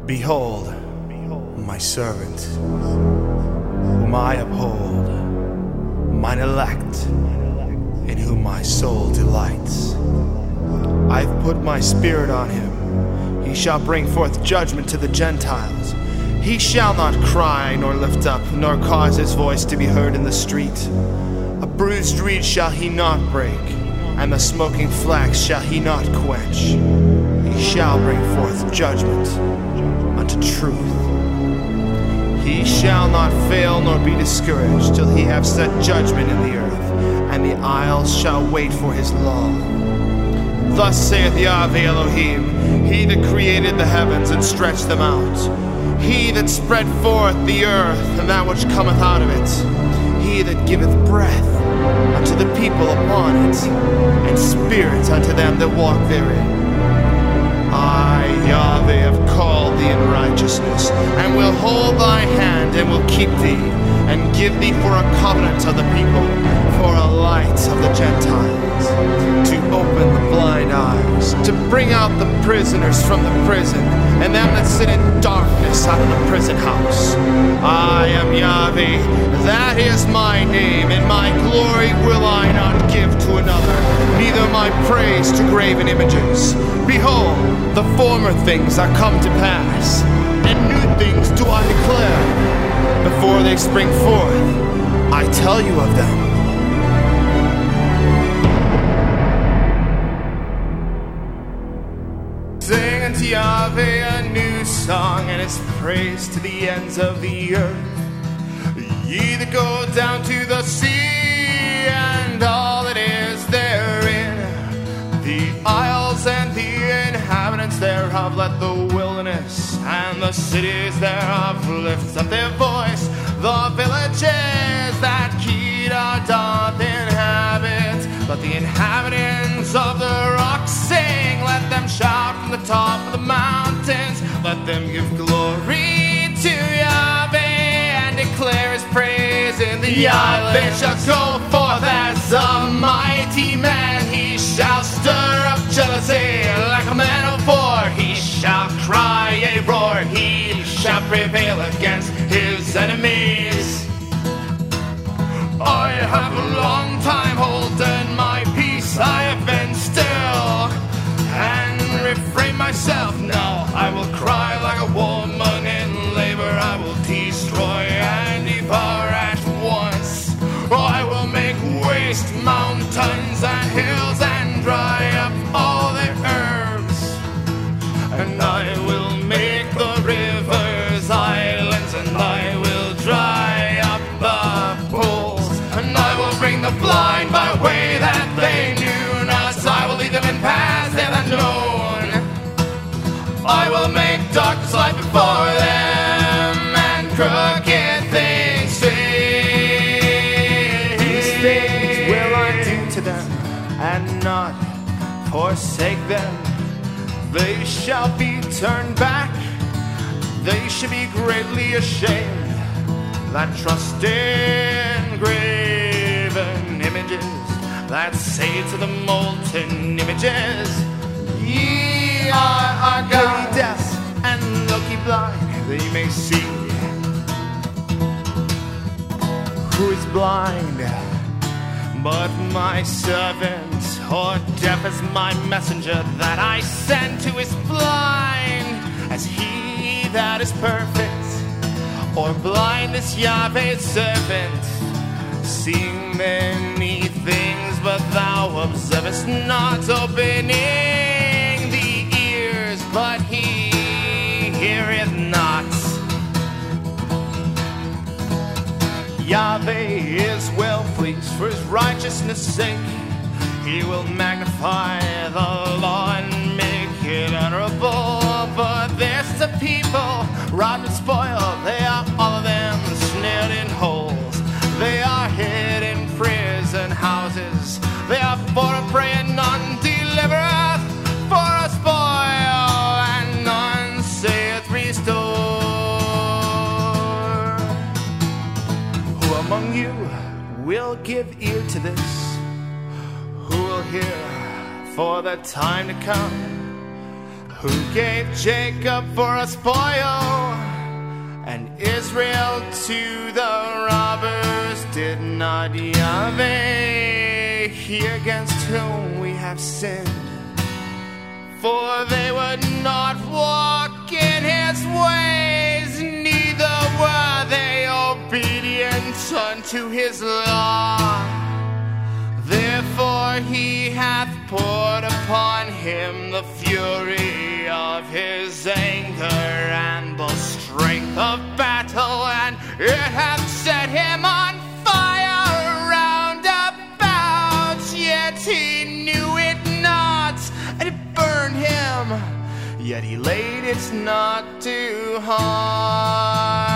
Behold, my servant, whom I uphold, mine elect, in whom my soul delights. I've put my spirit on him. He shall bring forth judgment to the Gentiles. He shall not cry, nor lift up, nor cause his voice to be heard in the street. A bruised reed shall he not break, and the smoking flax shall he not quench. He shall bring forth judgment unto truth. He shall not fail nor be discouraged till he have set judgment in the earth, and the isles shall wait for his law. Thus saith Yahweh Elohim, he that created the heavens and stretched them out, he that spread forth the earth and that which cometh out of it, he that giveth breath unto the people upon it, and spirit unto them that walk therein. I, Yahweh, have called thee in righteousness, and will hold thy hand, and will keep thee, and give thee for a covenant of the people, for a light of the Gentiles, to open the blind eyes, to bring out the prisoners from the prison, and them that sit in darkness out of the prison house. I am Yahweh, that is my name, and my glory will I not give to another, neither my praise to graven images. Behold, the former things are come to pass, and new things do I declare. Before they spring forth, I tell you of them. Sing unto Yahweh a new song, and his praise to the ends of the earth. Ye that go down to the sea, and all that is therein, the isles and the inhabitants thereof, let the wilderness and the cities thereof lift up their voice. The villages that Kedar doth inhabit, let the inhabitants of the rocks sing. Let them shout from the top of the mountains. Let them give glory to Yahweh and declare his praise in the islands. Yahweh shall go forth as a mighty man. He shall stir up jealousy like a man of war. He shall cry a roar. He shall prevail against his enemies. I have a long time holden my peace. I have been still and refrain myself. Now I will cry like a woman in labor. I will destroy and devour at once. I will make waste mountains and hills and dry up all their herbs. And I will make the rivers islands, and I will dry up the pools. And I will bring the blind by way that they knew not. I will lead them in paths they have known. I will make darkness light before them, and crooked things straight. These things will I do to them, and not forsake them. They shall be turned back. They shall be greatly ashamed that trust in graven images, that say to the molten images, ye are our God. Look ye deaf and look ye blind, that ye may see. Who is blind but my servant, or deaf as my messenger that I send to his blind, as he that is perfect, or blind as Yahweh's servant, seeing many things, but thou observest not, opening the ears, but he heareth not. Yahweh is well pleased for his righteousness' sake. He will magnify the law and make it honorable. But there's a people robbed and spoiled. They are all of them snared in holes. They are hid in prison houses. They are for a prey and none delivereth, for a spoil and none saith restore. Who among you will give ear to this? Who will hear for the time to come? who gave Jacob for a spoil, and Israel to the robbers. Did not Yahweh, he against whom we have sinned? For they would not walk in his ways, neither were they obedient unto his law. Therefore he hath poured upon him the fury of his anger and the strength of battle, and it hath set him on fire round about, yet he knew it not, and it burned him, yet he laid it not to heart.